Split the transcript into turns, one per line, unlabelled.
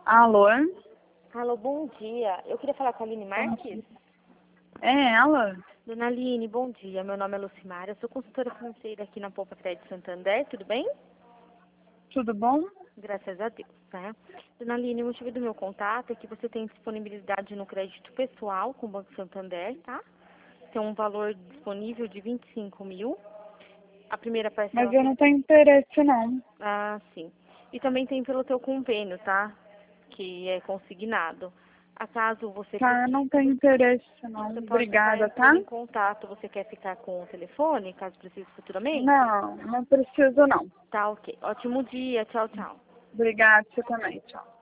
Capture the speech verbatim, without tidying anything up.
Alô?
Alô, bom dia. Eu queria falar com a Aline Marques.
É ela?
Dona Aline, bom dia. Meu nome é Lucimara, eu sou consultora financeira aqui na Poupa Crédito Santander, tudo bem?
Tudo bom?
Graças a Deus, tá? Dona Aline, o motivo do meu contato é que você tem disponibilidade no crédito pessoal com o Banco Santander, tá? Tem um valor disponível de vinte e cinco mil. A primeira parcela...
Mas eu não tenho interesse, não.
Ah, sim. E também tem pelo teu convênio, tá? Que é consignado. Acaso você
Tá,
precise,
não tenho interesse, não.
você pode estar
Obrigada, tá?
entrando em contato. Você quer ficar com o telefone, caso precise futuramente?
Não, não preciso, não.
Tá, ok. Ótimo dia. Tchau, tchau.
Obrigada, você também. Tchau.